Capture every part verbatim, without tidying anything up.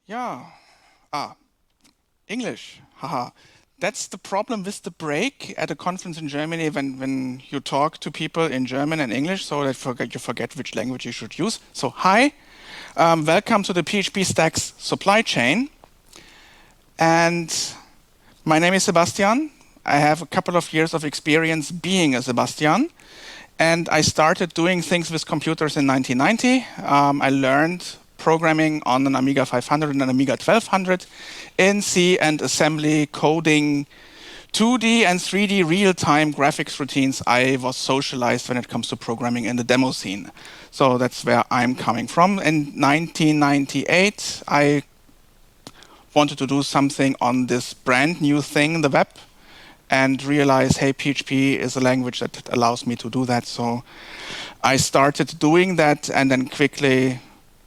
Yeah. Ah, English. Haha. That's the problem with the break at a conference in Germany when, when you talk to people in German and English, so that forget, you forget which language you should use. So, hi, um, welcome to the P H P Stacks supply chain. And my name is Sebastian. I have a couple of years of experience being a Sebastian. And I started doing things with computers in nineteen ninety. Um, I learned programming on an Amiga five hundred and an Amiga twelve hundred in C and assembly, coding, two D and three D real-time graphics routines. I was socialized when it comes to programming in the demo scene. So that's where I'm coming from. In nineteen ninety-eight, I wanted to do something on this brand new thing, the web, and realize, hey, P H P is a language that allows me to do that. So I started doing that and then quickly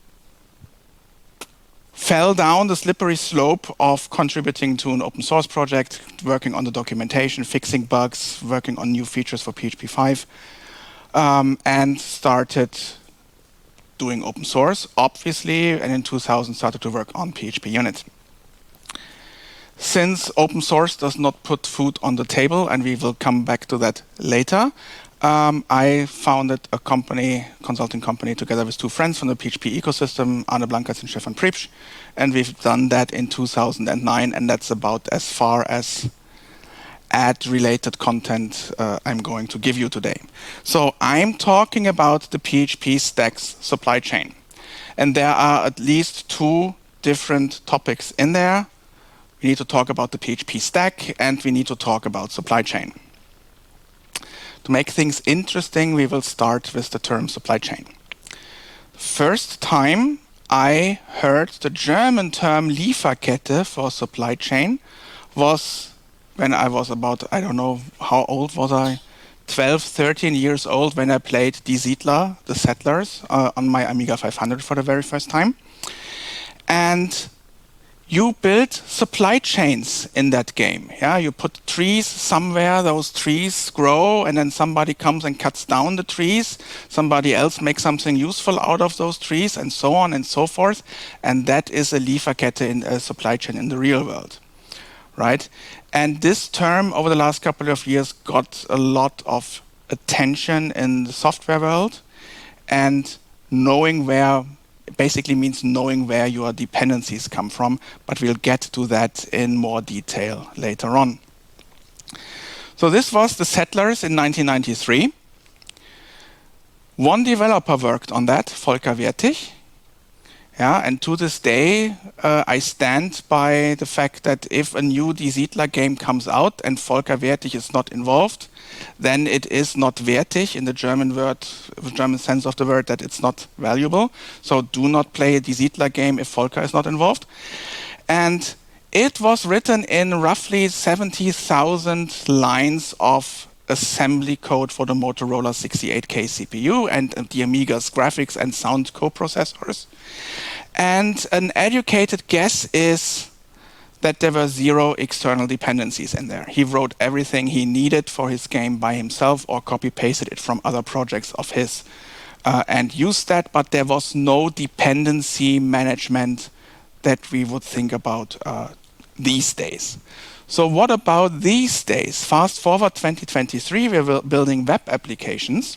fell down the slippery slope of contributing to an open source project, working on the documentation, fixing bugs, working on new features for P H P five, um, and started doing open source, obviously, and in two thousand started to work on P H P Unit. Since open source does not put food on the table, and we will come back to that later, um, I founded a company, consulting company, together with two friends from the P H P ecosystem, Arne Blankers and Stefan Priebsch, and we've done that in two thousand nine, and that's about as far as ad-related content uh, I'm going to give you today. So I'm talking about the P H P Stacks supply chain, and there are at least two different topics in there. We need to talk about the P H P stack, and we need to talk about supply chain. To make things interesting, we will start with the term supply chain. First time I heard the German term Lieferkette for supply chain was when I was about, I don't know, how old was I? twelve, thirteen years old, when I played Die Siedler, the Settlers, uh, on my Amiga five hundred for the very first time. And you build supply chains in that game. Yeah, you put trees somewhere, those trees grow, and then somebody comes and cuts down the trees. Somebody else makes something useful out of those trees, and so on and so forth. And that is a Lieferkette in a supply chain in the real world, right? And this term over the last couple of years got a lot of attention in the software world, and knowing where basically means knowing where your dependencies come from, but we'll get to that in more detail later on. So this was the Settlers in nineteen ninety-three. One developer worked on that, Volker Wertig. Yeah, and to this day, uh, I stand by the fact that if a new Die Siedler game comes out and Volker Wertig is not involved, then it is not wertig in the German word, German sense of the word, that it's not valuable. So do not play a Die Siedler game if Volker is not involved. And it was written in roughly seventy thousand lines of assembly code for the Motorola sixty-eight K C P U and the Amiga's graphics and sound coprocessors. And an educated guess is that there were zero external dependencies in there. He wrote everything he needed for his game by himself or copy-pasted it from other projects of his uh, and used that, but there was no dependency management that we would think about uh, these days. So what about these days? Fast forward twenty twenty-three, we're building web applications.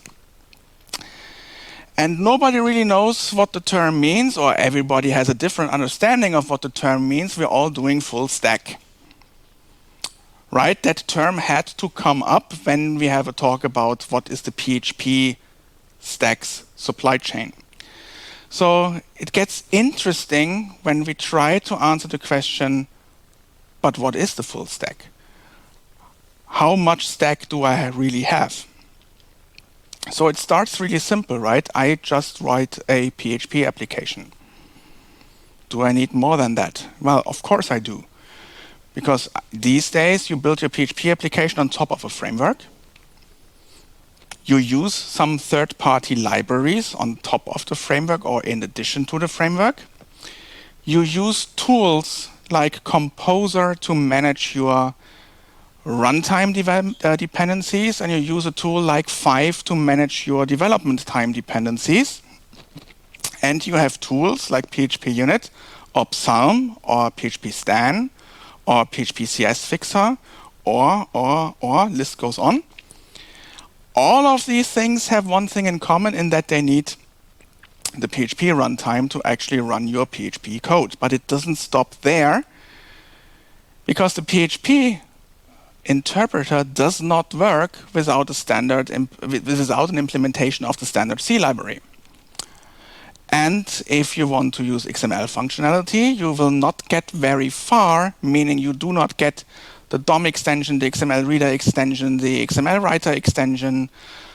And nobody really knows what the term means, or everybody has a different understanding of what the term means. We're all doing full stack. Right? That term had to come up when we have a talk about what is the P H P stacks supply chain. So it gets interesting when we try to answer the question, but what is the full stack? How much stack do I really have? So it starts really simple, right? I just write a P H P application. Do I need more than that? Well, of course I do. Because these days you build your P H P application on top of a framework. You use some third-party libraries on top of the framework or in addition to the framework. You use tools like Composer to manage your runtime de uh, dependencies, and you use a tool like Five to manage your development time dependencies. And you have tools like P H P Unit Opsalm or P H P Stan or P H P C S Fixer or, or, or, list goes on. All of these things have one thing in common in that they need the P H P runtime to actually run your P H P code. But it doesn't stop there, because the P H P interpreter does not work without a standard, without an implementation of the standard C library. And if you want to use X M L functionality, you will not get very far, meaning you do not get the D O M extension, the X M L reader extension, the X M L writer extension,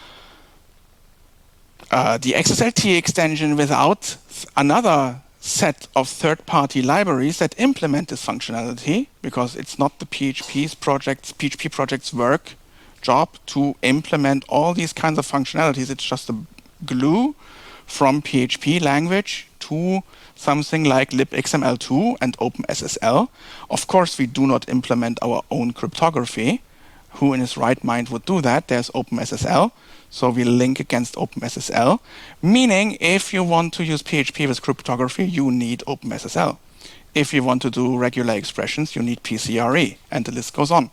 uh, the X S L T extension without another set of third-party libraries that implement this functionality, because it's not the P H P's project's, P H P project's work job to implement all these kinds of functionalities. It's just a glue from P H P language to something like libxml two and OpenSSL. Of course, we do not implement our own cryptography. Who in his right mind would do that? There's OpenSSL. So we link against OpenSSL, meaning if you want to use P H P with cryptography, you need OpenSSL. If you want to do regular expressions, you need P C R E, and the list goes on.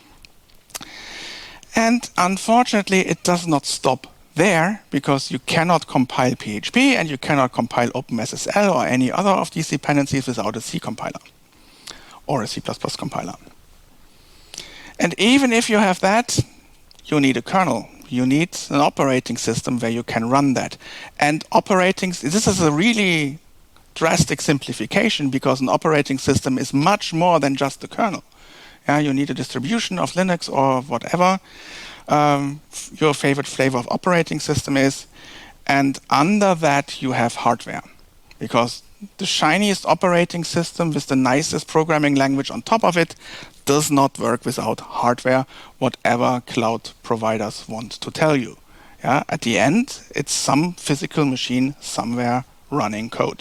And unfortunately, it does not stop there, because you cannot compile P H P and you cannot compile OpenSSL or any other of these dependencies without a C compiler or a C plus plus compiler. And even if you have that, you need a kernel. You need an operating system where you can run that. And operating, this is a really drastic simplification, because an operating system is much more than just the kernel. Yeah, you need a distribution of Linux or whatever um, your favorite flavor of operating system is. And under that, you have hardware, because the shiniest operating system with the nicest programming language on top of it does not work without hardware, whatever cloud providers want to tell you. Yeah, at the end, it's some physical machine somewhere running code.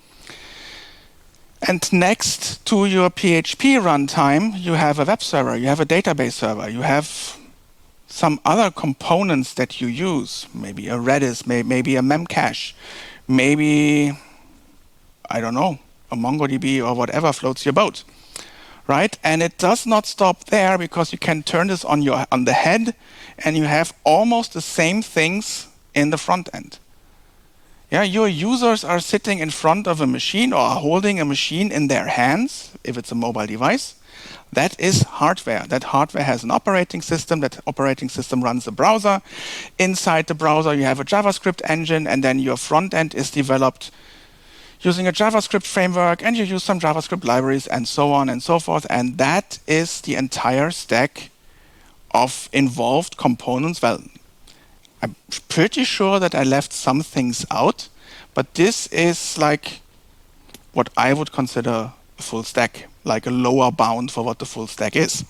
And next to your P H P runtime, you have a web server, you have a database server, you have some other components that you use, maybe a Redis, may, maybe a Memcache, maybe, I don't know, a MongoDB or whatever floats your boat. Right? And it does not stop there, because you can turn this on your on the head and you have almost the same things in the front end. Yeah, your users are sitting in front of a machine or are holding a machine in their hands, if it's a mobile device. That is hardware. That hardware has an operating system. That operating system runs a browser. Inside the browser, you have a JavaScript engine, and then your front end is developed using a JavaScript framework, and you use some JavaScript libraries, and so on and so forth. And that is the entire stack of involved components. Well, I'm pretty sure that I left some things out, but this is like what I would consider a full stack, like a lower bound for what the full stack is.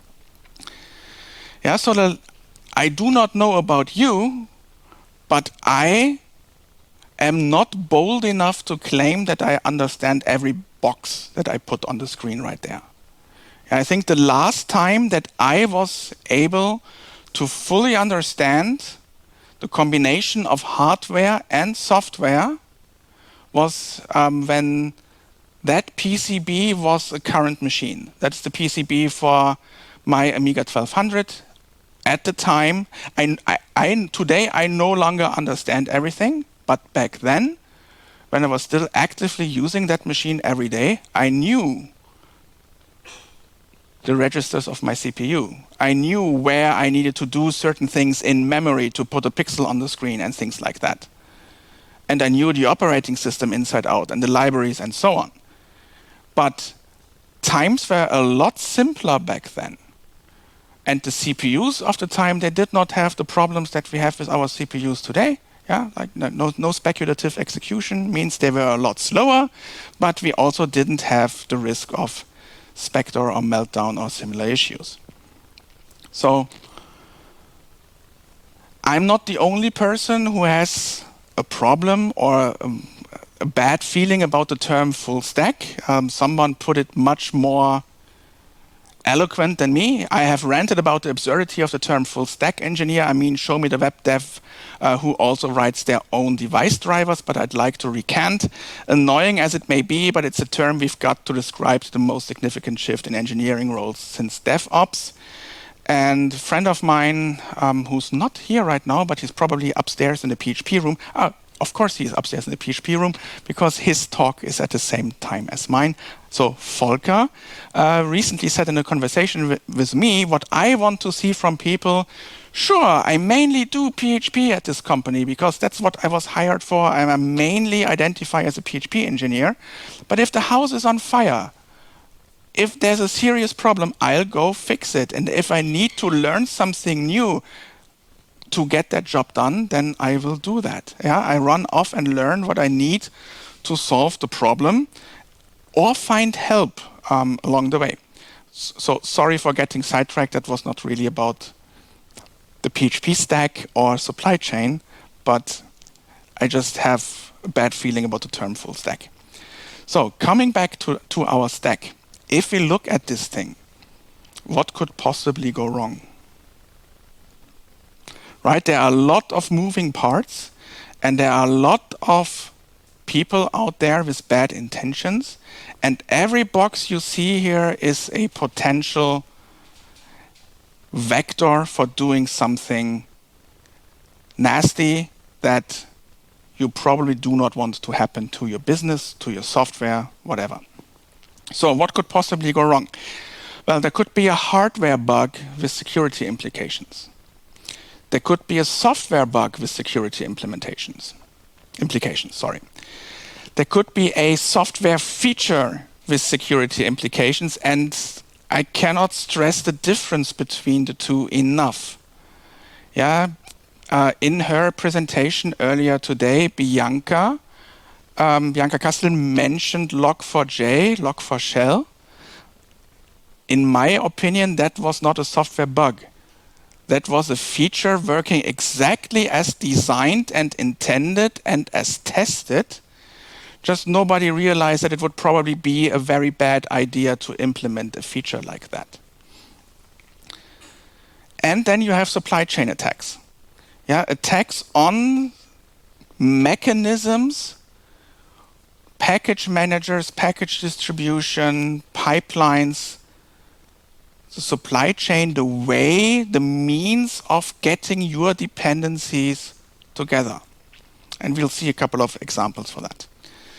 Yeah, so the, I do not know about you, but I am not bold enough to claim that I understand every box that I put on the screen right there. I think the last time that I was able to fully understand the combination of hardware and software was um, when that P C B was a current machine. That's the P C B for my Amiga twelve hundred. At the time, I, I, I, today I no longer understand everything. But back then, when I was still actively using that machine every day, I knew the registers of my C P U. I knew where I needed to do certain things in memory to put a pixel on the screen and things like that. And I knew the operating system inside out and the libraries and so on. But times were a lot simpler back then. And the C P Us of the time, they did not have the problems that we have with our C P Us today. Yeah, like no, no speculative execution means they were a lot slower, but we also didn't have the risk of Spectre or Meltdown or similar issues. So I'm not the only person who has a problem or um, a bad feeling about the term full stack. Um, someone put it much more eloquent than me. I have ranted about the absurdity of the term full stack engineer. I mean, show me the web dev uh, who also writes their own device drivers, but I'd like to recant. Annoying as it may be, but it's a term we've got to describe the most significant shift in engineering roles since DevOps. And a friend of mine, um, who's not here right now, but he's probably upstairs in the P H P room. Uh, of course he's upstairs in the P H P room, because his talk is at the same time as mine. So Volker uh, recently said in a conversation with, with me, what I want to see from people, sure, I mainly do P H P at this company, because that's what I was hired for. I mainly identify as a P H P engineer. But if the house is on fire, if there's a serious problem, I'll go fix it. And if I need to learn something new to get that job done, then I will do that. Yeah, I run off and learn what I need to solve the problem or find help um, along the way. So sorry for getting sidetracked. That was not really about the P H P stack or supply chain, but I just have a bad feeling about the term full stack. So coming back to, to our stack, if we look at this thing, what could possibly go wrong? Right, there are a lot of moving parts, and there are a lot of people out there with bad intentions, and every box you see here is a potential vector for doing something nasty that you probably do not want to happen to your business, to your software, whatever. So what could possibly go wrong? Well, there could be a hardware bug with security implications. There could be a software bug with security implementations, implications, sorry. There could be a software feature with security implications, and I cannot stress the difference between the two enough. Yeah, uh, in her presentation earlier today, Bianca, um, Bianca Kastel mentioned log four j, log four shell. In my opinion, that was not a software bug. That was a feature working exactly as designed and intended and as tested. Just nobody realized that it would probably be a very bad idea to implement a feature like that. And then you have supply chain attacks. Yeah, attacks on mechanisms, package managers, package distribution, pipelines, the supply chain, the way, the means of getting your dependencies together. And we'll see a couple of examples for that.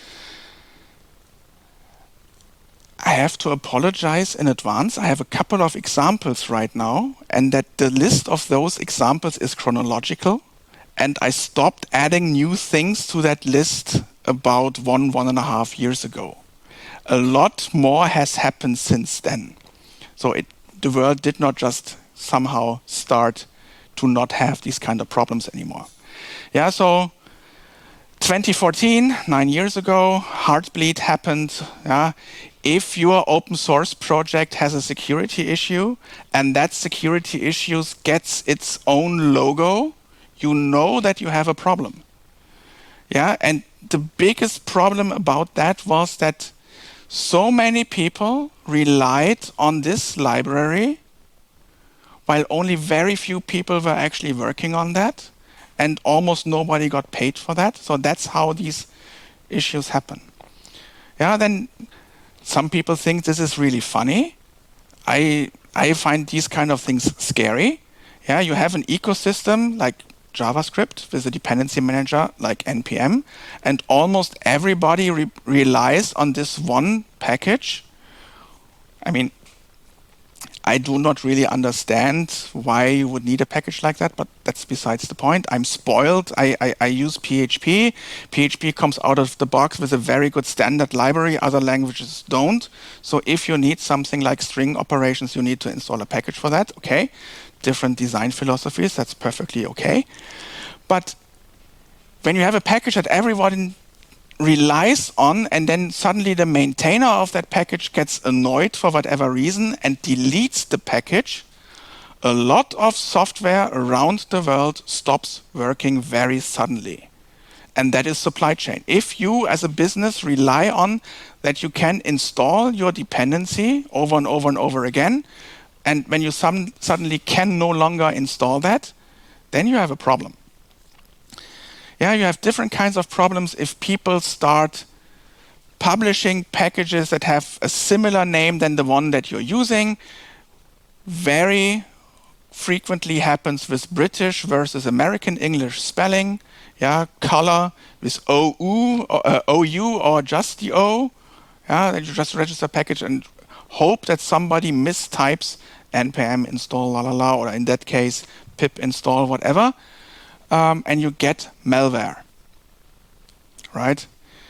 I have to apologize in advance. I have a couple of examples right now, and that the list of those examples is chronological, and I stopped adding new things to that list about one, one and a half years ago. A lot more has happened since then. So it, the world did not just somehow start to not have these kind of problems anymore. Yeah, so twenty fourteen, nine years ago, Heartbleed happened. Yeah. If your open source project has a security issue and that security issue gets its own logo, you know that you have a problem. Yeah, and the biggest problem about that was that so many people relied on this library while only very few people were actually working on that, and almost nobody got paid for that. So that's how these issues happen. Yeah, then some people think this is really funny. I I find these kind of things scary. Yeah, you have an ecosystem like JavaScript with a dependency manager like N P M, and almost everybody re relies on this one package. I mean, I do not really understand why you would need a package like that, but that's besides the point. I'm spoiled. I, I, I use P H P. P H P comes out of the box with a very good standard library. Other languages don't. So if you need something like string operations, you need to install a package for that. Okay, different design philosophies. That's perfectly okay. But when you have a package that everyone relies on, and then suddenly the maintainer of that package gets annoyed for whatever reason and deletes the package, a lot of software around the world stops working very suddenly. and that is supply chain. If you as a business rely on that you can install your dependency over and over and over again, and when you some, suddenly can no longer install that, then you have a problem. Yeah, you have different kinds of problems if people start publishing packages that have a similar name than the one that you're using. Very frequently happens with British versus American English spelling. Yeah, color with O U or, uh, O U or just the O. Yeah, then you just register a package and hope that somebody mistypes npm install la la la, or in that case pip install whatever, um, and you get malware, right?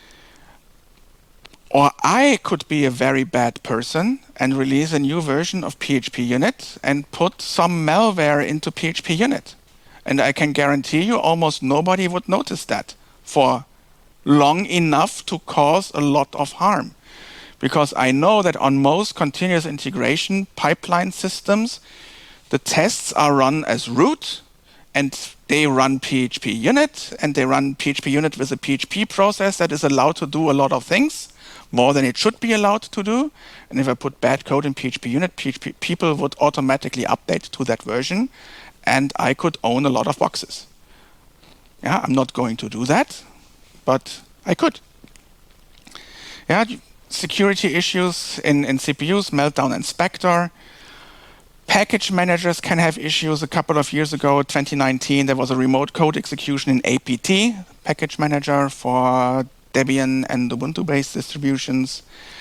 Or I could be a very bad person and release a new version of P H P Unit and put some malware into P H P Unit. And I can guarantee you almost nobody would notice that for long enough to cause a lot of harm. Because I know that on most continuous integration pipeline systems, the tests are run as root, and they run P H P Unit, and they run P H P Unit with a P H P process that is allowed to do a lot of things, more than it should be allowed to do. And if I put bad code in P H P Unit, P H P people would automatically update to that version, and I could own a lot of boxes. Yeah, I'm not going to do that, but I could. Yeah, security issues in, in C P Us, Meltdown and Spectre. Package managers can have issues. A couple of years ago, twenty nineteen, there was a remote code execution in A P T, package manager for Debian and Ubuntu-based distributions.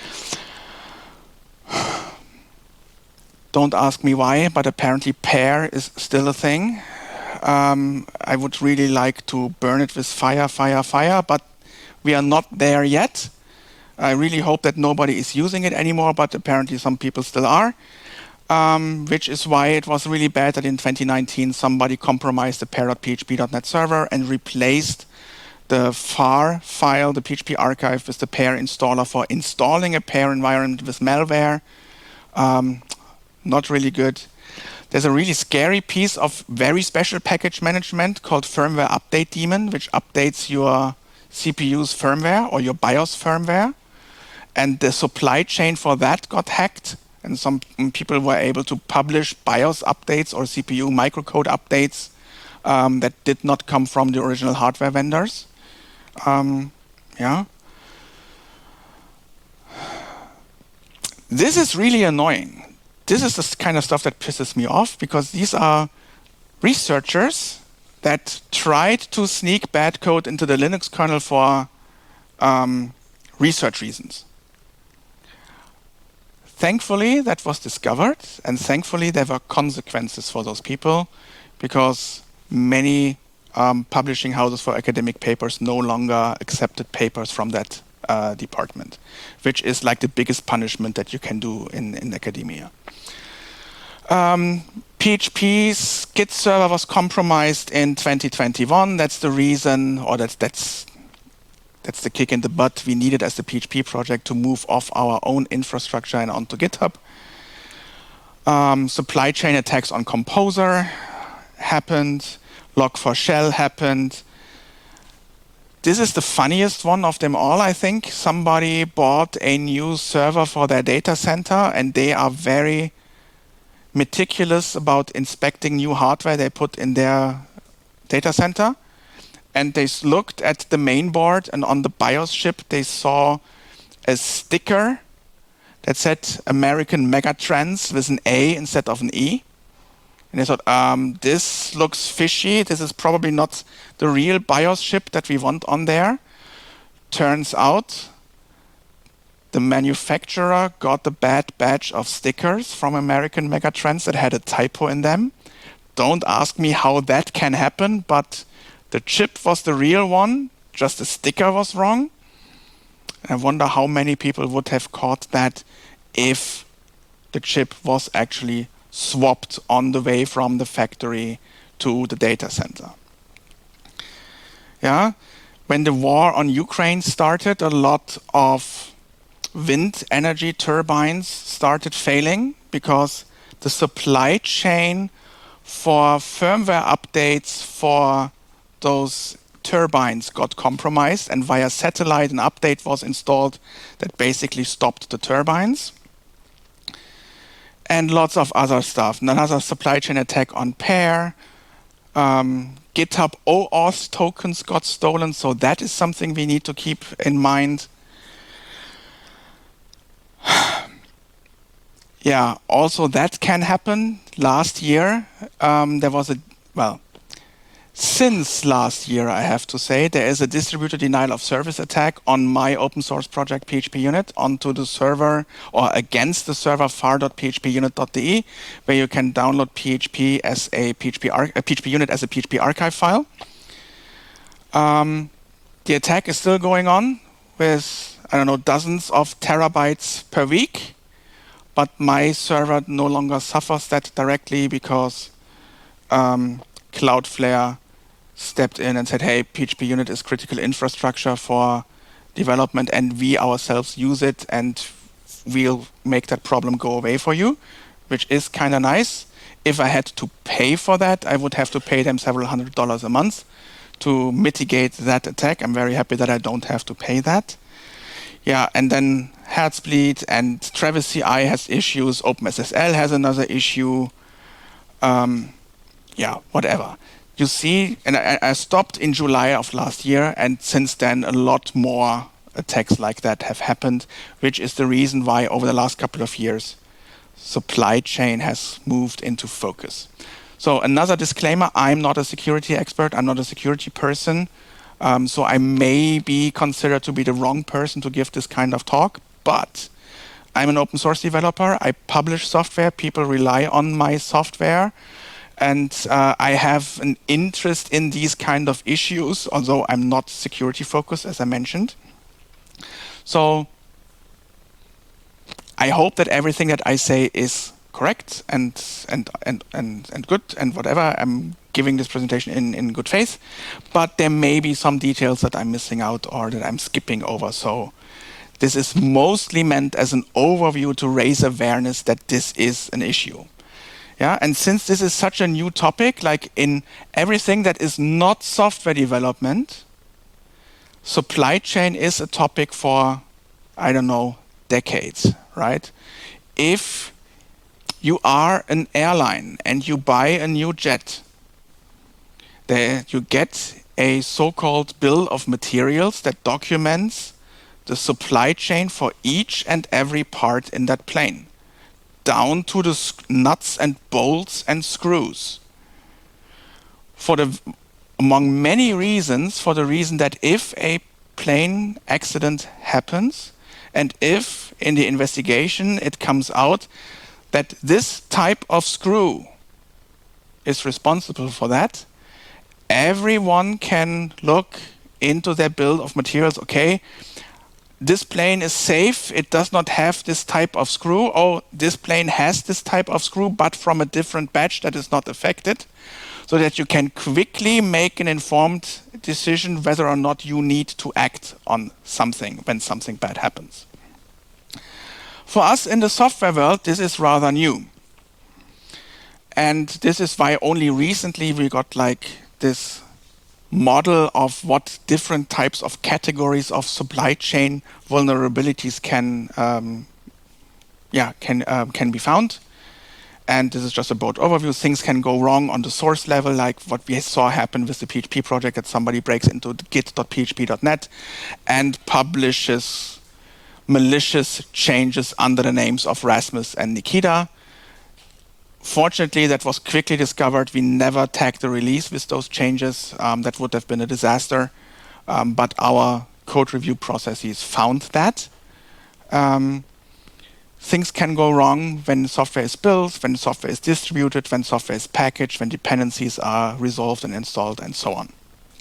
Don't ask me why, but apparently pair is still a thing. Um, I would really like to burn it with fire, fire, fire, but we are not there yet. I really hope that nobody is using it anymore, but apparently some people still are. Um, which is why it was really bad that in twenty nineteen somebody compromised the pair dot P H P dot net server and replaced the far file, the P H P archive, with the pair installer for installing a pair environment with malware. Um, not really good. There's a really scary piece of very special package management called firmware update daemon, which updates your C P U's firmware or your BIOS firmware. And the supply chain for that got hacked. And some people were able to publish BIOS updates or C P U microcode updates um, that did not come from the original hardware vendors. Um, yeah. This is really annoying. This is the kind of stuff that pisses me off, because these are researchers that tried to sneak bad code into the Linux kernel for um, research reasons. Thankfully, that was discovered, and thankfully there were consequences for those people, because many um, publishing houses for academic papers no longer accepted papers from that uh, department, which is like the biggest punishment that you can do in, in academia. Um, P H P's Git server was compromised in twenty twenty-one. That's the reason, or that's that's That's the kick in the butt we needed as the P H P project to move off our own infrastructure and onto GitHub. Um, supply chain attacks on Composer happened. log four shell happened. This is the funniest one of them all, I think. Somebody bought a new server for their data center, and they are very meticulous about inspecting new hardware they put in their data center. And they looked at the main board, and on the BIOS chip, they saw a sticker that said American Megatrends with an A instead of an E. And they thought, um, this looks fishy. This is probably not the real BIOS chip that we want on there. Turns out the manufacturer got a bad batch of stickers from American Megatrends that had a typo in them. Don't ask me how that can happen, but the chip was the real one, just the sticker was wrong. I wonder how many people would have caught that if the chip was actually swapped on the way from the factory to the data center. Yeah, when the war on Ukraine started, a lot of wind energy turbines started failing because the supply chain for firmware updates for those turbines got compromised, and via satellite an update was installed that basically stopped the turbines. And lots of other stuff. Another supply chain attack on Pair. Um, GitHub OAuth tokens got stolen, so that is something we need to keep in mind. Yeah, also that can happen. Last year, um, there was a, well, since last year, I have to say, there is a distributed denial of service attack on my open source project P H P Unit onto the server or against the server var dot p h p unit dot d e, where you can download P H P as a P H P, a P H P Unit as a P H P archive file. Um, the attack is still going on with, I don't know, dozens of terabytes per week. But my server no longer suffers that directly because um, Cloudflare stepped in and said, hey, P H P Unit is critical infrastructure for development, and we ourselves use it, and we'll make that problem go away for you, which is kind of nice. If I had to pay for that, I would have to pay them several hundred dollars a month to mitigate that attack. I'm very happy that I don't have to pay that. Yeah, and then Heartsbleed and Travis C I has issues. OpenSSL has another issue. Um, yeah, whatever. You see, and I, I stopped in July of last year, and since then a lot more attacks like that have happened, which is the reason why over the last couple of years, supply chain has moved into focus. So another disclaimer, I'm not a security expert. I'm not a security person. Um, so I may be considered to be the wrong person to give this kind of talk, but I'm an open source developer. I publish software. People rely on my software. And uh, I have an interest in these kind of issues, although I'm not security focused, as I mentioned. So I hope that everything that I say is correct and and and and, and good and whatever. I'm giving this presentation in, in good faith, but there may be some details that I'm missing out or that I'm skipping over. So this is mostly meant as an overview to raise awareness that this is an issue. Yeah, and since this is such a new topic, like in everything that is not software development, supply chain is a topic for, I don't know, decades, right? If you are an airline and you buy a new jet, there you get a so-called bill of materials that documents the supply chain for each and every part in that plane, down to the nuts and bolts and screws. For the, among many reasons, for the reason that if a plane accident happens, and if in the investigation it comes out that this type of screw is responsible for that, everyone can look into their bill of materials. Okay, this plane is safe, it does not have this type of screw. Oh, this plane has this type of screw, but from a different batch that is not affected, so that you can quickly make an informed decision whether or not you need to act on something when something bad happens. For us in the software world, this is rather new. And this is why only recently we got like this model of what different types of categories of supply chain vulnerabilities can um, yeah can um, can be found. And this is just a broad overview. Things can go wrong on the source level, like what we saw happen with the P H P project, that somebody breaks into git dot p h p dot net and publishes malicious changes under the names of Rasmus and Nikita. Fortunately, that was quickly discovered. We never tagged the release with those changes. Um, that would have been a disaster. Um, but our code review processes found that. Um, things can go wrong when software is built, when software is distributed, when software is packaged, when dependencies are resolved and installed, and so on.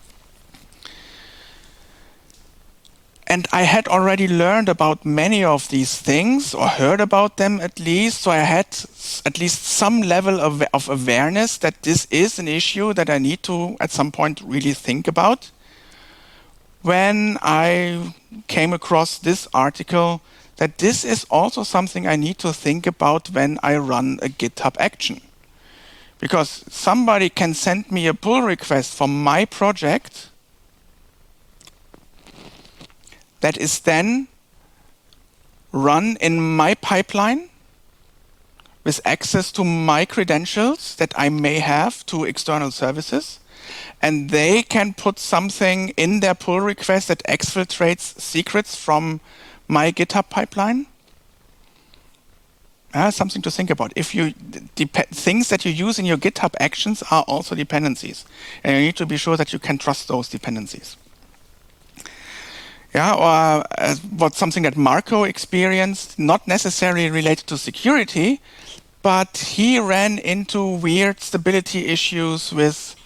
And I had already learned about many of these things, or heard about them at least, so I had at least some level of, of awareness that this is an issue that I need to, at some point, really think about. When I came across this article, that this is also something I need to think about when I run a GitHub action. Because somebody can send me a pull request from my project that is then run in my pipeline with access to my credentials that I may have to external services. And they can put something in their pull request that exfiltrates secrets from my GitHub pipeline. Uh, something to think about. If you things that you use in your GitHub actions are also dependencies, and you need to be sure that you can trust those dependencies. Yeah, or uh, what something that Marco experienced, not necessarily related to security, but he ran into weird stability issues with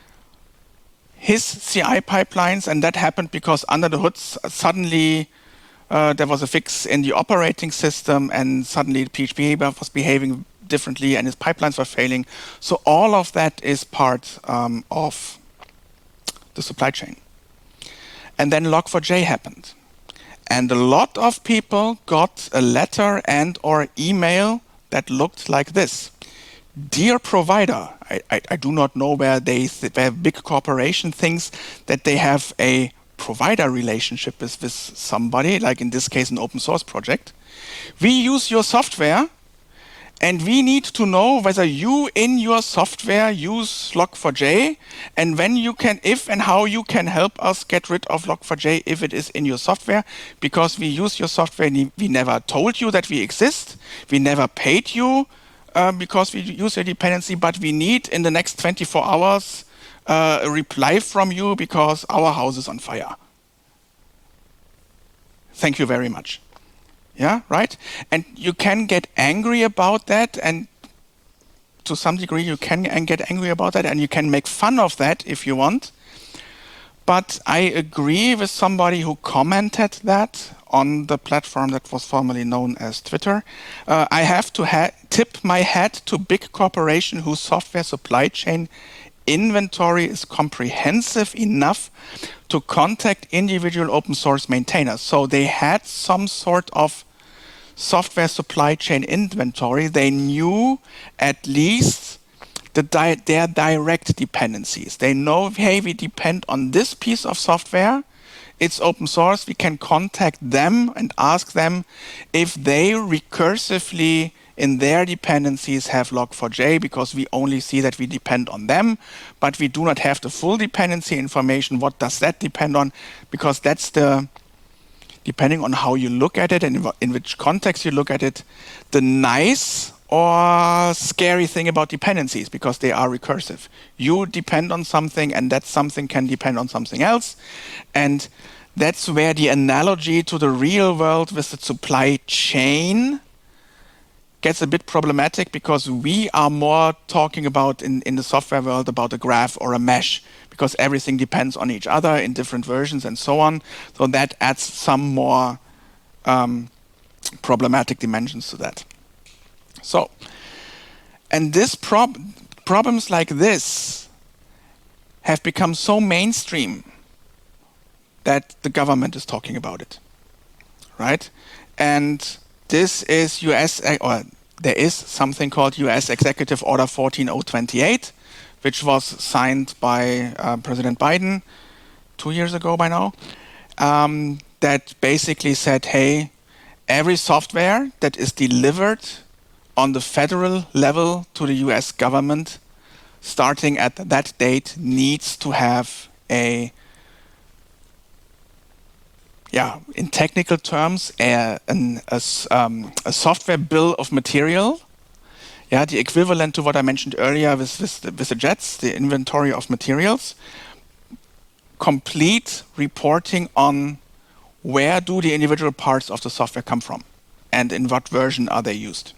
his C I pipelines, and that happened because under the hood suddenly uh, there was a fix in the operating system, and suddenly the P H P was behaving differently, and his pipelines were failing. So all of that is part um, of the supply chain. And then log four j happened, and a lot of people got a letter and or email that looked like this. Dear provider, I, I, I do not know where they, where big corporation thinks that they have a provider relationship with, with somebody, like in this case an open source project. We use your software, and we need to know whether you in your software use log four j, and when you can, if and how you can help us get rid of log four j if it is in your software, because we use your software and we never told you that we exist, we never paid you uh, because we use your dependency, but we need in the next twenty-four hours uh, a reply from you because our house is on fire. Thank you very much. Yeah, right? And you can get angry about that, and to some degree you can get angry about that, and you can make fun of that if you want. But I agree with somebody who commented that on the platform that was formerly known as Twitter. Uh, I have to ha tip my hat to big corporation whose software supply chain inventory is comprehensive enough to contact individual open source maintainers. So they had some sort of software supply chain inventory. They knew at least the di their direct dependencies. They know, hey, we depend on this piece of software. It's open source. We can contact them and ask them if they recursively in their dependencies have log four j, because we only see that we depend on them, but we do not have the full dependency information. What does that depend on? Because that's the, depending on how you look at it and in which context you look at it, the nice or scary thing about dependencies, because they are recursive. You depend on something, and that something can depend on something else. And that's where the analogy to the real world with the supply chain gets a bit problematic, because we are more talking about in, in the software world about a graph or a mesh, because everything depends on each other in different versions and so on. So that adds some more um, problematic dimensions to that. So, and this prob problems like this have become so mainstream that the government is talking about it, right? And this is U S, or there is something called U S Executive Order fourteen oh twenty-eight, which was signed by uh, President Biden two years ago by now, um, that basically said, hey, every software that is delivered on the federal level to the U S government, starting at that date, needs to have a, yeah, in technical terms, a, an, a, um, a software bill of material. Yeah, the equivalent to what I mentioned earlier with, with, the, with the JETS, the inventory of materials. Complete reporting on where do the individual parts of the software come from and in what version are they used.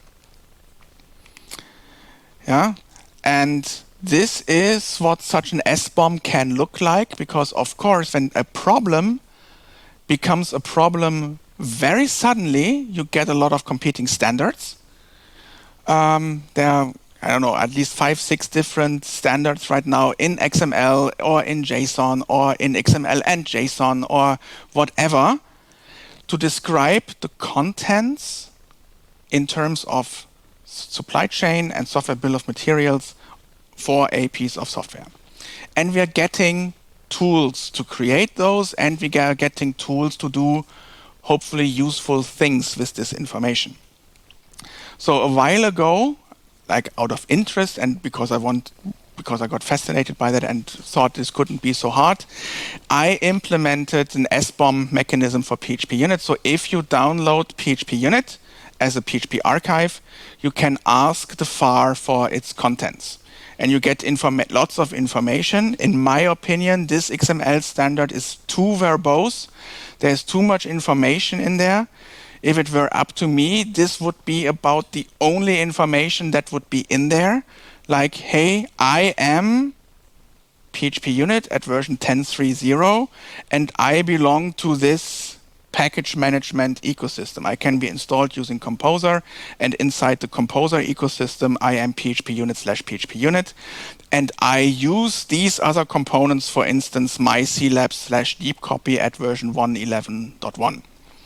Yeah, and this is what such an S BOM can look like, because of course when a problem becomes a problem very suddenly, you get a lot of competing standards. Um, there are, I don't know, at least five, six different standards right now in X M L or in JSON or in X M L and JSON or whatever to describe the contents in terms of supply chain and software bill of materials for a piece of software. And we are getting tools to create those, and we are getting tools to do hopefully useful things with this information. So a while ago, like out of interest and because I want, because I got fascinated by that and thought this couldn't be so hard, I implemented an S B O M mechanism for P H P Unit. So if you download P H P Unit as a P H P archive, you can ask the F A R for its contents. And you get informa- lots of information. In my opinion, this X M L standard is too verbose. There's too much information in there. If it were up to me, this would be about the only information that would be in there. Like, hey, I am P H P Unit at version ten point three point zero, and I belong to this package management ecosystem. I can be installed using Composer, and inside the Composer ecosystem, I am P H P Unit slash P H P Unit, and I use these other components, for instance, MyCLab slash deepcopy at version one eleven point one.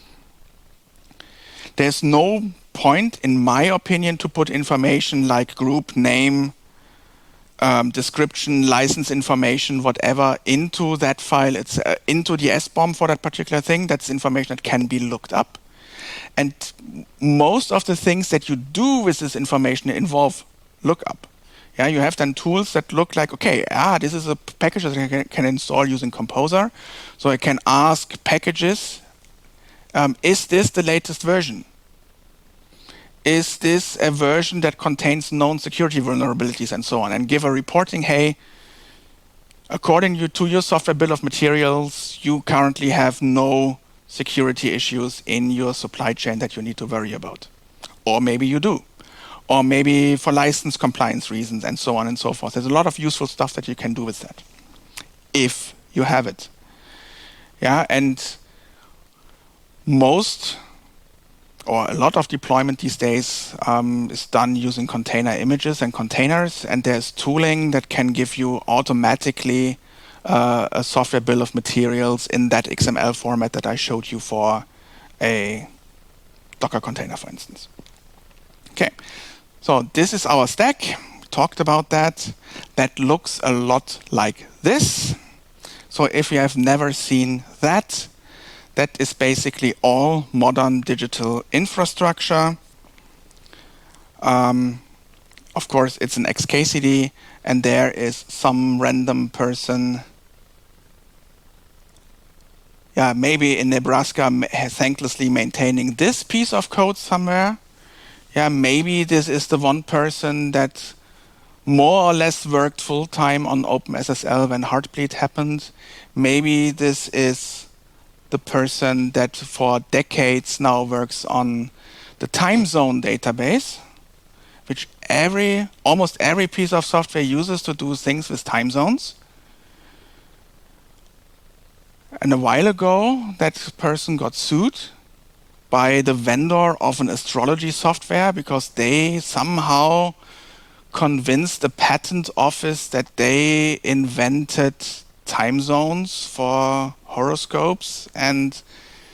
There's no point, in my opinion, to put information like group name, um, description, license information, whatever, into that file. It's uh, into the S B O M for that particular thing. That's information that can be looked up. And most of the things that you do with this information involve lookup. Yeah, you have then tools that look like, okay, ah, this is a package that I can, can install using Composer. So I can ask packages, um, is this the latest version? Is this a version that contains known security vulnerabilities and so on? And give a reporting, hey, according to your software bill of materials, you currently have no security issues in your supply chain that you need to worry about. Or maybe you do. Or maybe for license compliance reasons and so on and so forth. There's a lot of useful stuff that you can do with that, if you have it. Yeah, and most or a lot of deployment these days um, is done using container images and containers, and there's tooling that can give you automatically uh, a software bill of materials in that X M L format that I showed you for a Docker container, for instance. Okay, so this is our stack. We talked about that. That looks a lot like this. So if you have never seen that, that is basically all modern digital infrastructure. Um, of course, it's an X K C D, and there is some random person, yeah, maybe in Nebraska, thanklessly maintaining this piece of code somewhere. Yeah, maybe this is the one person that more or less worked full-time on OpenSSL when Heartbleed happened. Maybe this is the person that for decades now works on the time zone database, which every almost every piece of software uses to do things with time zones. And a while ago, that person got sued by the vendor of an astrology software because they somehow convinced the patent office that they invented time zones for horoscopes, and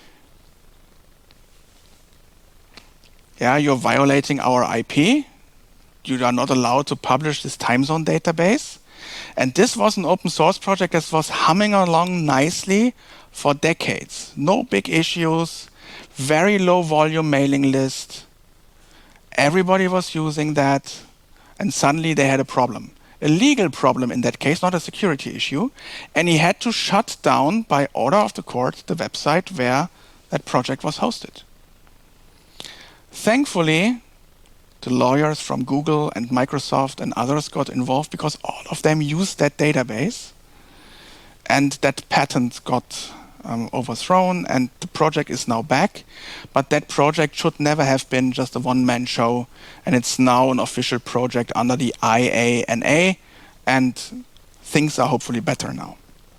yeah, you're violating our I P. You are not allowed to publish this time zone database. And this was an open source project that was humming along nicely for decades. No big issues, very low volume mailing list. Everybody was using that, and suddenly they had a problem. A legal problem in that case, not a security issue, and he had to shut down, by order of the court, the website where that project was hosted. Thankfully, the lawyers from Google and Microsoft and others got involved because all of them used that database, and that patent got um, overthrown, and the project is now back. But that project should never have been just a one-man show, and it's now an official project under the I A N A, and things are hopefully better now.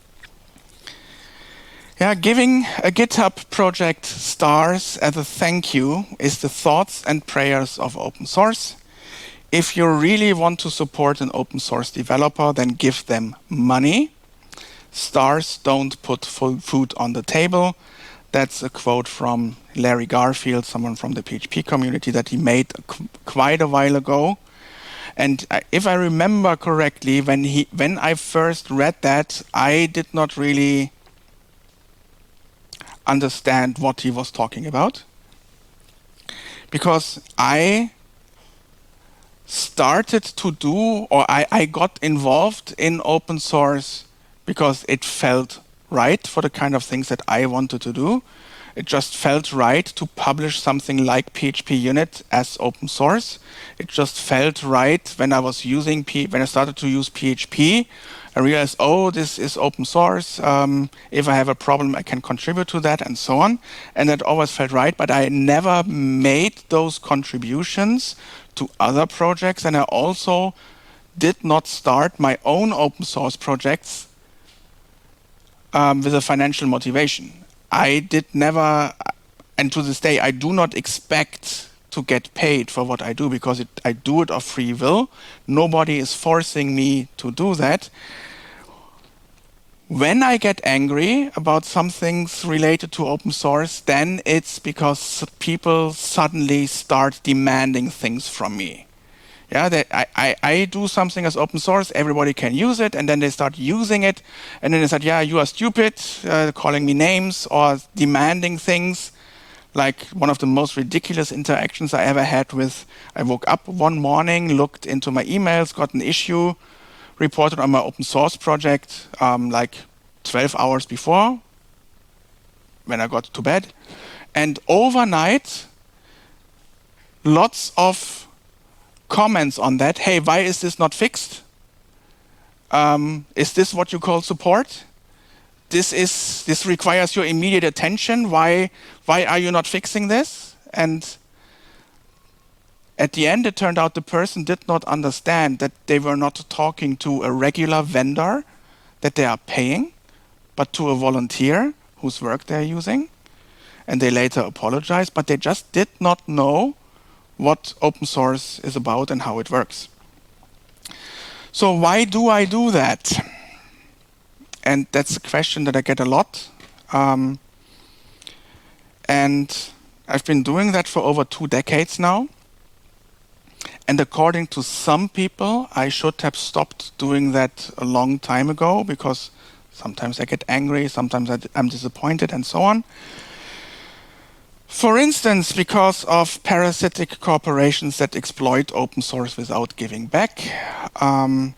Yeah, giving a GitHub project stars as a thank you is the thoughts and prayers of open source. If you really want to support an open source developer, then give them money. Stars don't put full food on the table. That's a quote from Larry Garfield, someone from the P H P community that he made qu quite a while ago. And I, if I remember correctly, when he when I first read that, I did not really understand what he was talking about, because I started to do, or I, I got involved in open source because it felt right for the kind of things that I wanted to do. It just felt right to publish something like P H P Unit as open source. It just felt right when I was using P when I started to use P H P. I realized, oh, this is open source. Um, if I have a problem, I can contribute to that, and so on. And that always felt right, but I never made those contributions to other projects, and I also did not start my own open source projects um, with a financial motivation. I did never, and to this day, I do not expect to get paid for what I do, because it, I do it of free will. Nobody is forcing me to do that. When I get angry about some things related to open source, then it's because people suddenly start demanding things from me. Yeah, they, I, I, I do something as open source, everybody can use it, and then they start using it, and then they said, yeah, you are stupid, uh, calling me names or demanding things. Like one of the most ridiculous interactions I ever had with, I woke up one morning, looked into my emails, got an issue, reported on my open source project um, like twelve hours before, when I got to bed. And overnight, lots of comments on that. Hey, why is this not fixed? Um, is this what you call support? This is this requires your immediate attention. Why why are you not fixing this? And at the end, it turned out the person did not understand that they were not talking to a regular vendor that they are paying, but to a volunteer whose work they're using. And they later apologized, but they just did not know what open source is about and how it works. So why do I do that? And that's a question that I get a lot. Um, and I've been doing that for over two decades now. And according to some people, I should have stopped doing that a long time ago, because sometimes I get angry, sometimes I'm disappointed, and so on. For instance, because of parasitic corporations that exploit open source without giving back. Um,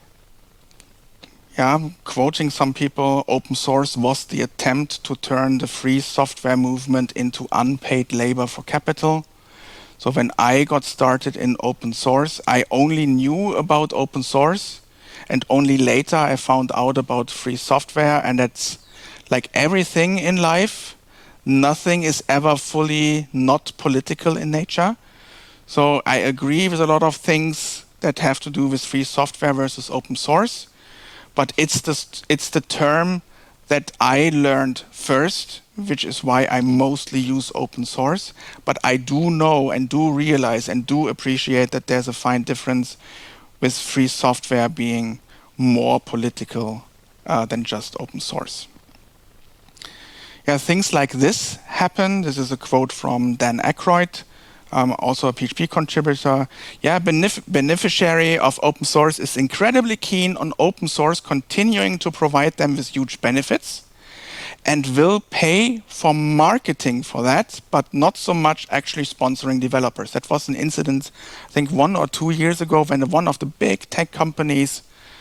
yeah, quoting some people, open source was the attempt to turn the free software movement into unpaid labor for capital. So when I got started in open source, I only knew about open source, and only later I found out about free software. And that's like everything in life. Nothing is ever fully not political in nature. So I agree with a lot of things that have to do with free software versus open source. But it's the, it's the term that I learned first, which is why I mostly use open source. But I do know and do realize and do appreciate that there's a fine difference with free software being more political uh, than just open source. Yeah, things like this happen. This is a quote from Dan Aykroyd, um, also a P H P contributor. Yeah, benef beneficiary of open source is incredibly keen on open source continuing to provide them with huge benefits, and will pay for marketing for that, but not so much actually sponsoring developers. That was an incident, I think, one or two years ago, when one of the big tech companies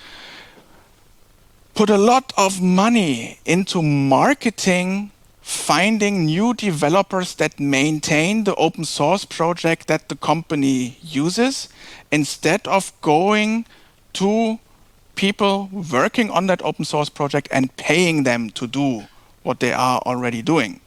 put a lot of money into marketing, finding new developers that maintain the open source project that the company uses, instead of going to people working on that open source project and paying them to do what they are already doing.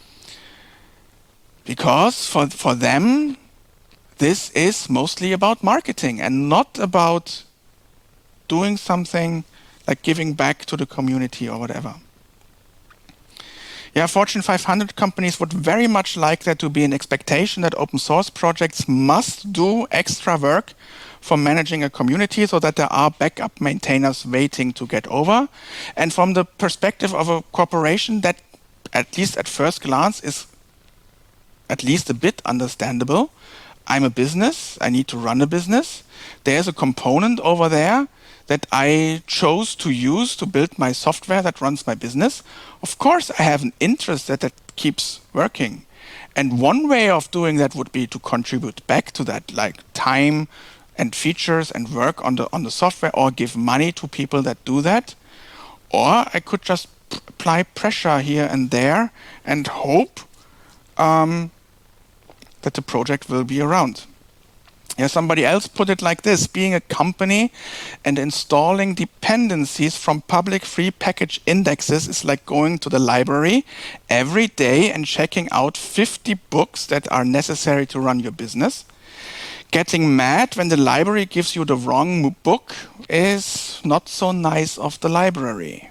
Because for, for them, this is mostly about marketing and not about doing something like giving back to the community or whatever. Yeah, Fortune five hundred companies would very much like there to be an expectation that open source projects must do extra work for managing a community, so that there are backup maintainers waiting to get over. And from the perspective of a corporation, that, at least at first glance, is at least a bit understandable. I'm a business, I need to run a business. There's a component over there that I chose to use to build my software that runs my business. Of course, I have an interest that that keeps working. And one way of doing that would be to contribute back to that, like time and features and work on the on the software, or give money to people that do that. Or I could just p- apply pressure here and there and hope um, that the project will be around. Yeah, somebody else put it like this: being a company and installing dependencies from public free package indexes is like going to the library every day and checking out fifty books that are necessary to run your business. Getting mad when the library gives you the wrong book is not so nice of the library.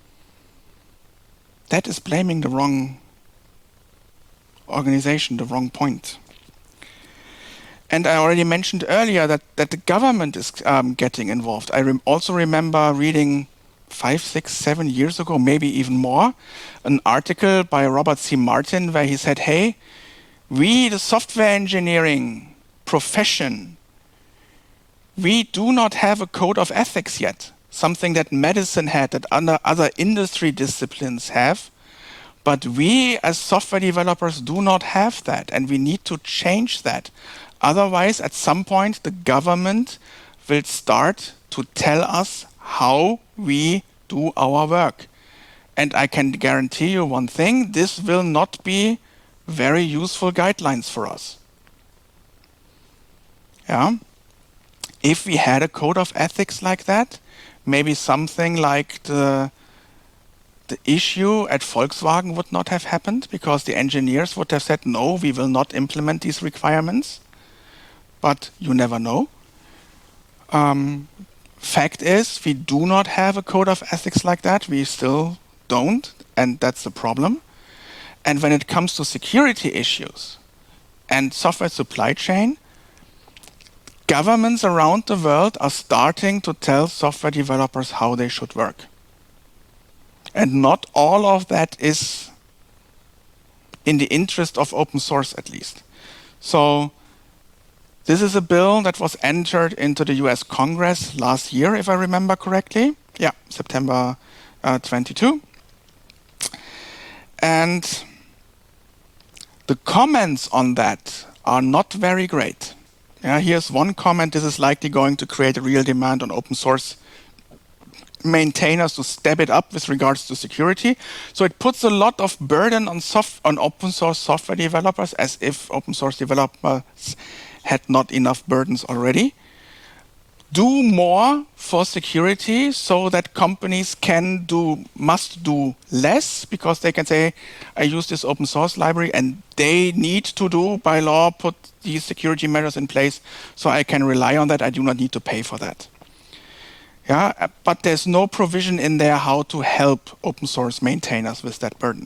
That is blaming the wrong organization, the wrong point. And I already mentioned earlier that, that the government is um, getting involved. I rem- also remember reading five, six, seven years ago, maybe even more, an article by Robert C. Martin where he said, hey, we, the software engineering profession, we do not have a code of ethics yet, something that medicine had, that other, other industry disciplines have. But we as software developers do not have that, and we need to change that. Otherwise, at some point, the government will start to tell us how we do our work. And I can guarantee you one thing: this will not be very useful guidelines for us. Yeah. If we had a code of ethics like that, maybe something like the the issue at Volkswagen would not have happened, because the engineers would have said, no, we will not implement these requirements. But you never know. Um, fact is, we do not have a code of ethics like that. We still don't, and that's the problem. And when it comes to security issues and software supply chain, governments around the world are starting to tell software developers how they should work. And not all of that is in the interest of open source, at least. So this is a bill that was entered into the U S Congress last year, if I remember correctly. Yeah, September uh, twenty-second. And the comments on that are not very great. Yeah, here's one comment: this is likely going to create a real demand on open source maintainers to step it up with regards to security. So it puts a lot of burden on soft, on open source software developers, as if open source developers had not enough burdens already. Do more for security so that companies can do, must do less, because they can say, I use this open source library and they need to do, by law, put these security measures in place, so I can rely on that. I do not need to pay for that. Yeah, but there's no provision in there how to help open source maintainers with that burden.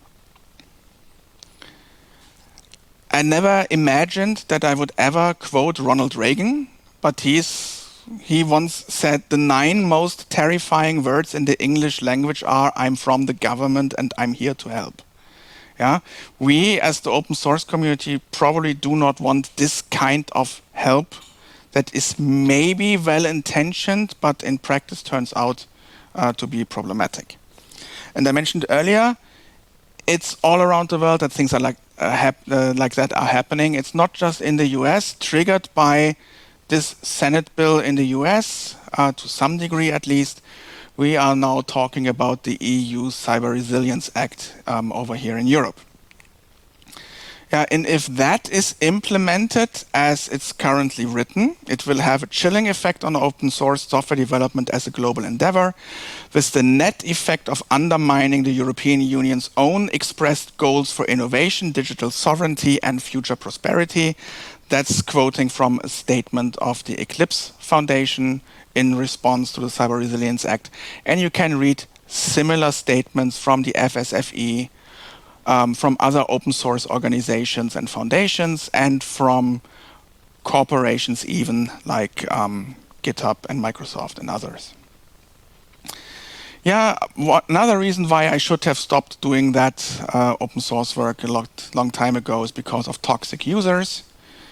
I never imagined that I would ever quote Ronald Reagan, but he's, he once said, the nine most terrifying words in the English language are, I'm from the government and I'm here to help. Yeah, we as the open source community probably do not want this kind of help that is maybe well-intentioned, but in practice turns out uh, to be problematic. And I mentioned earlier, it's all around the world that things are like uh, hap- uh, like that are happening. It's not just in the U S, triggered by this Senate bill in the U S, uh, to some degree at least. We are now talking about the E U Cyber Resilience Act um, over here in Europe. Yeah, and if that is implemented as it's currently written, it will have a chilling effect on open source software development as a global endeavor, with the net effect of undermining the European Union's own expressed goals for innovation, digital sovereignty, and future prosperity. That's quoting from a statement of the Eclipse Foundation in response to the Cyber Resilience Act. And you can read similar statements from the F S F E, Um, from other open source organizations and foundations, and from corporations even, like um, GitHub and Microsoft and others. Yeah, what, another reason why I should have stopped doing that uh, open source work a lot, long time ago is because of toxic users.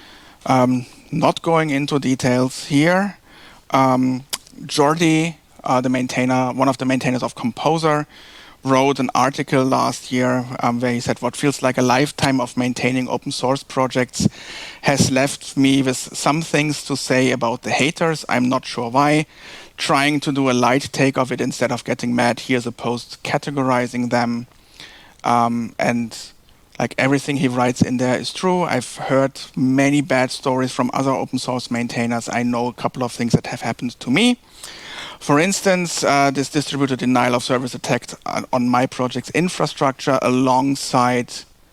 Um, not going into details here. Um, Jordi, uh, the maintainer, one of the maintainers of Composer, wrote an article last year um, where he said what feels like a lifetime of maintaining open source projects has left me with some things to say about the haters. I'm not sure why. Trying to do a light take of it instead of getting mad. Here's a post categorizing them. Um, and like everything he writes in there is true. I've heard many bad stories from other open source maintainers. I know a couple of things that have happened to me. For instance, uh, this distributed denial of service attack on my project's infrastructure alongside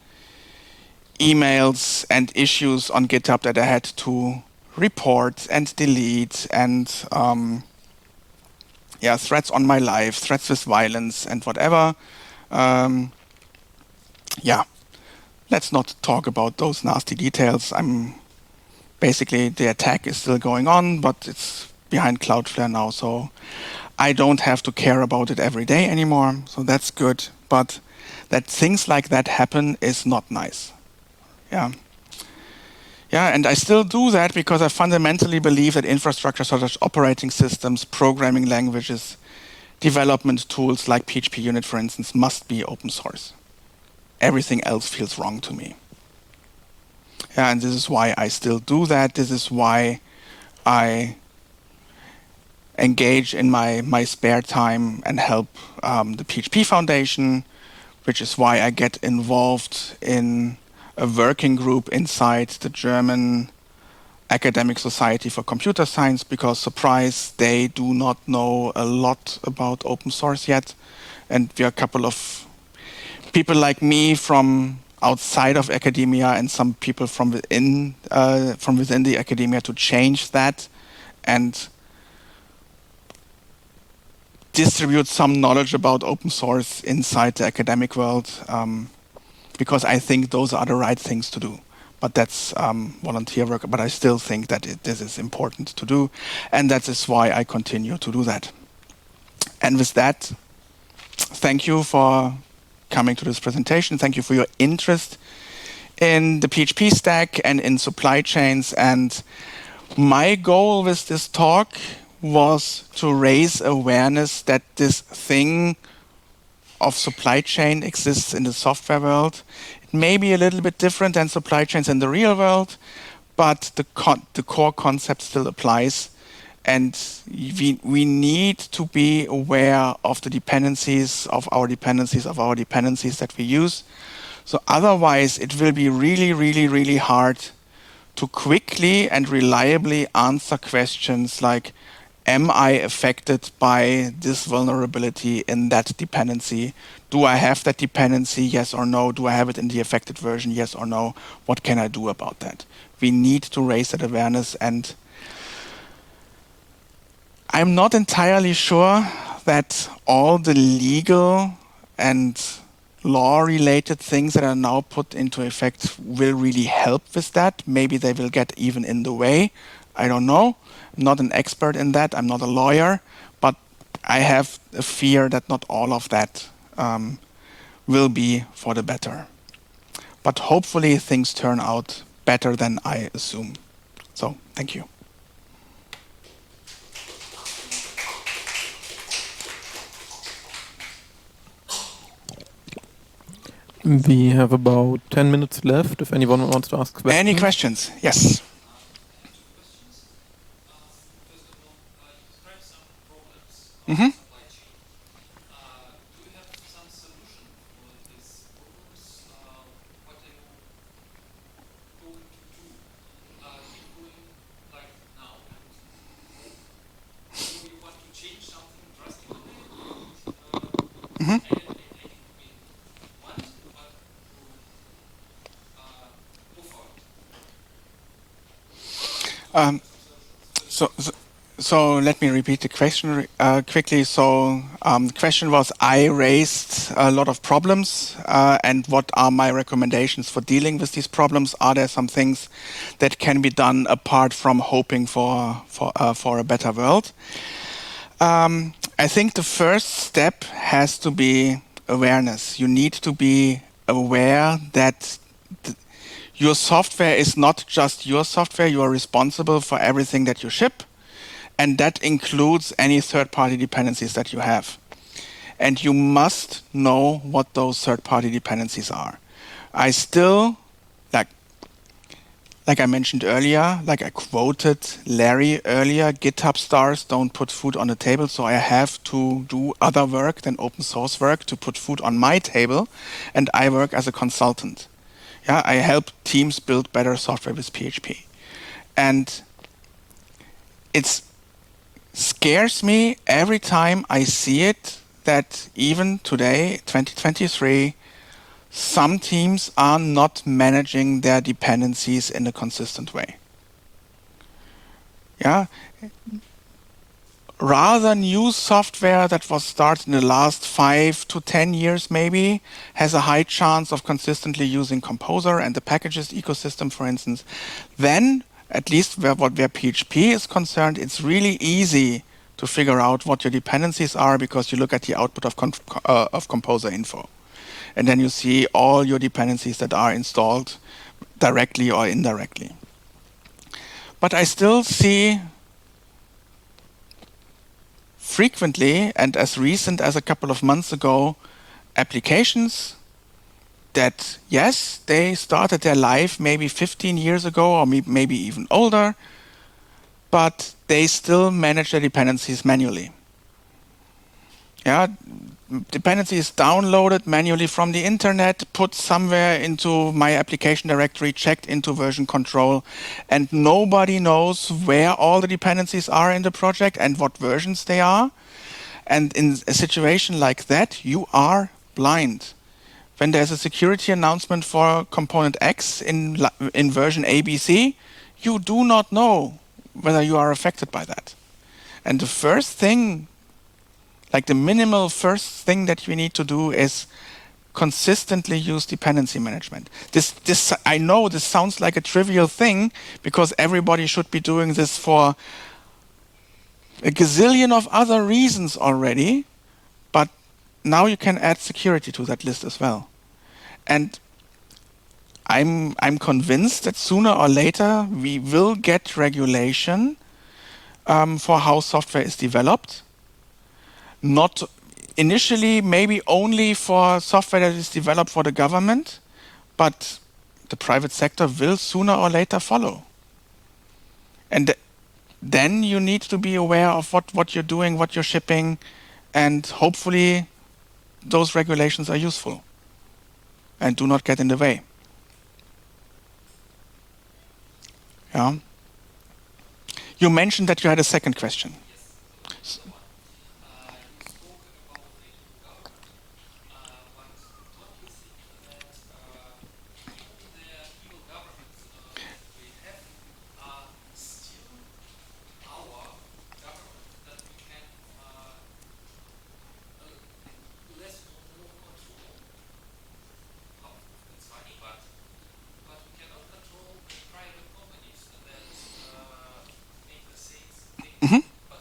emails and issues on GitHub that I had to report and delete, and um, yeah, threats on my life, threats with violence and whatever. Um, yeah, let's not talk about those nasty details. I'm basically, the attack is still going on, but it's behind Cloudflare now, so I don't have to care about it every day anymore, so that's good. But that things like that happen is not nice. Yeah. Yeah, and I still do that because I fundamentally believe that infrastructure such as operating systems, programming languages, development tools like P H P Unit, for instance, must be open source. Everything else feels wrong to me. Yeah, and this is why I still do that. This is why I engage in my, my spare time and help um, the P H P Foundation, which is why I get involved in a working group inside the German Academic Society for Computer Science, because, surprise, they do not know a lot about open source yet. And we are a couple of people like me from outside of academia and some people from within, uh, from within the academia to change that and distribute some knowledge about open source inside the academic world, um, because I think those are the right things to do. But that's um, volunteer work, but I still think that it, this is important to do, and that is why I continue to do that. And with that, thank you for coming to this presentation. Thank you for your interest in the P H P stack and in supply chains. And my goal with this talk was to raise awareness that this thing of supply chain exists in the software world. It may be a little bit different than supply chains in the real world, but the, con the core concept still applies. And we, we need to be aware of the dependencies of our dependencies of our dependencies that we use. So otherwise, it will be really, really, really hard to quickly and reliably answer questions like, am I affected by this vulnerability in that dependency? Do I have that dependency? Yes or no? Do I have it in the affected version? Yes or no? What can I do about that? We need to raise that awareness, and I'm not entirely sure that all the legal and law-related things that are now put into effect will really help with that. Maybe they will get even in the way. I don't know. I'm not an expert in that. I'm not a lawyer. But I have a fear that not all of that um, will be for the better. But hopefully things turn out better than I assume. So, thank you. We have about ten minutes left if anyone wants to ask questions. Any questions? Yes. Mm-hmm. Mm-hmm. Um, so, so, so let me repeat the question uh, quickly. So um, the question was, I raised a lot of problems, uh, and what are my recommendations for dealing with these problems? Are there some things that can be done apart from hoping for, for, uh, for a better world? Um, I think the first step has to be awareness. You need to be aware that th your software is not just your software. You are responsible for everything that you ship, and that includes any third-party dependencies that you have. And you must know what those third-party dependencies are. I still, like, like I mentioned earlier, like I quoted Larry earlier, GitHub stars don't put food on the table, so I have to do other work than open source work to put food on my table, and I work as a consultant. Yeah, I help teams build better software with P H P. And it scares me every time I see it that even today, twenty twenty-three, some teams are not managing their dependencies in a consistent way. Yeah. Rather than use software that was started in the last five to ten years maybe, has a high chance of consistently using Composer and the packages ecosystem, for instance, then, at least where, where P H P is concerned, it's really easy to figure out what your dependencies are because you look at the output of, uh, of Composer info. And then you see all your dependencies that are installed directly or indirectly. But I still see frequently, and as recent as a couple of months ago, applications that, yes, they started their life maybe fifteen years ago or maybe even older, but they still manage their dependencies manually. Yeah, dependencies downloaded manually from the internet, put somewhere into my application directory, checked into version control, and nobody knows where all the dependencies are in the project and what versions they are. And in a situation like that, you are blind. When there's a security announcement for component X in, in version A B C, you do not know whether you are affected by that. And the first thing Like the minimal first thing that you need to do is consistently use dependency management. This, this, I know this sounds like a trivial thing because everybody should be doing this for a gazillion of other reasons already, but now you can add security to that list as well. And I'm, I'm convinced that sooner or later we will get regulation um, for how software is developed. Not initially, maybe only for software that is developed for the government, but the private sector will sooner or later follow. And th then you need to be aware of what, what you're doing, what you're shipping, and hopefully those regulations are useful and do not get in the way. Yeah. You mentioned that you had a second question. Mm-hmm.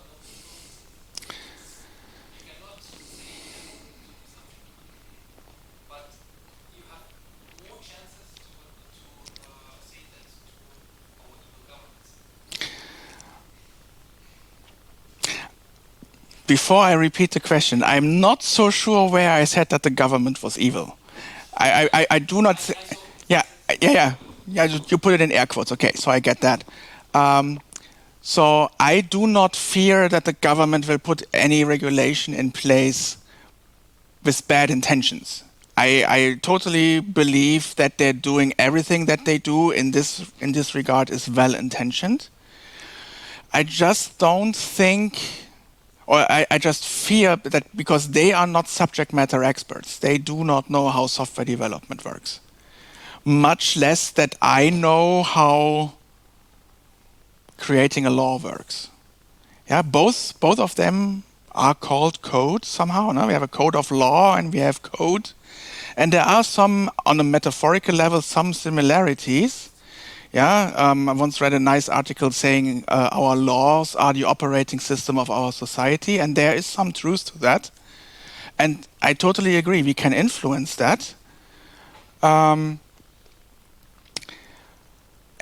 Before I repeat the question, I'm not so sure where I said that the government was evil. I, I, I do not. Yeah, yeah, yeah, yeah. You put it in air quotes. Okay, so I get that. Um, so I do not fear that the government will put any regulation in place with bad intentions. I, I totally believe that they're doing everything that they do in this in this regard is well intentioned. I just don't think. Or I, I just fear that because they are not subject matter experts, they do not know how software development works. Much less that I know how creating a law works. Yeah, both both of them are called code somehow. No? We have a code of law and we have code. And there are some, on a metaphorical level, some similarities. Yeah, um, I once read a nice article saying uh, our laws are the operating system of our society, and there is some truth to that. And I totally agree, we can influence that. Um,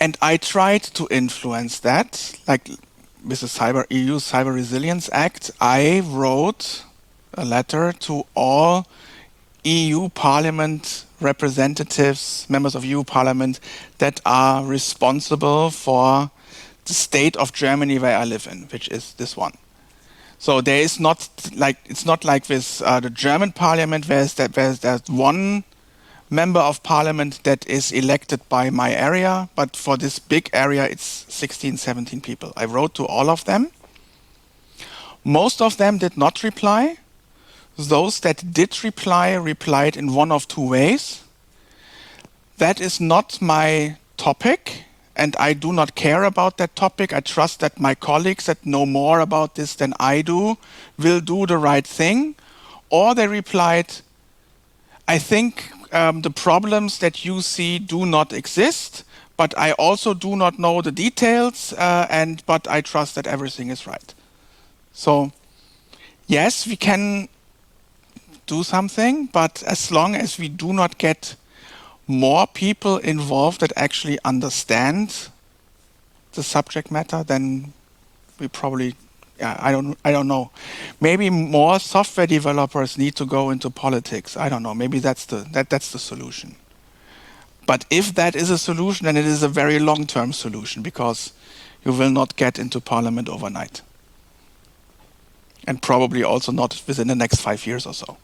And I tried to influence that, like with the cyber E U Cyber Resilience Act. I wrote a letter to all E U Parliament representatives, members of E U Parliament that are responsible for the state of Germany where I live in, which is this one. So there is not like it's not like with uh, the German Parliament, where that where there's one member of Parliament that is elected by my area, but for this big area, it's sixteen, seventeen people. I wrote to all of them. Most of them did not reply. Those that did reply replied in one of two ways. That is not my topic, and I do not care about that topic. I trust that my colleagues that know more about this than I do will do the right thing. Or they replied, I think um, the problems that you see do not exist, but I also do not know the details, uh, and but I trust that everything is right. So, yes, we can do something, but as long as we do not get more people involved that actually understand the subject matter, then we probably, yeah, I don't, I don't know. Maybe more software developers need to go into politics. I don't know. Maybe that's the that that's the solution. But if that is a solution, then it is a very long-term solution, because you will not get into parliament overnight, and probably also not within the next five years or so.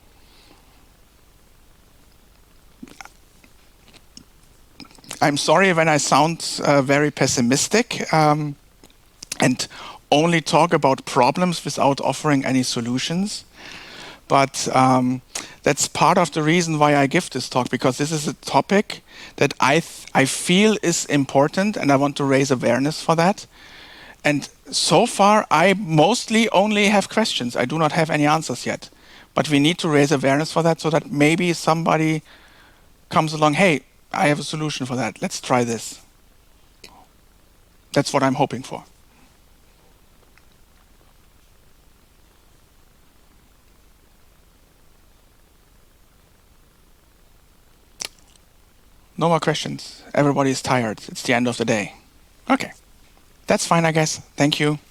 I'm sorry when I sound uh, very pessimistic um, and only talk about problems without offering any solutions. But um, that's part of the reason why I give this talk, because this is a topic that I, th I feel is important, and I want to raise awareness for that. And so far, I mostly only have questions. I do not have any answers yet. But we need to raise awareness for that, so that maybe somebody comes along, hey, I have a solution for that. Let's try this. That's what I'm hoping for. No more questions. Everybody is tired. It's the end of the day. Okay. That's fine, I guess. Thank you.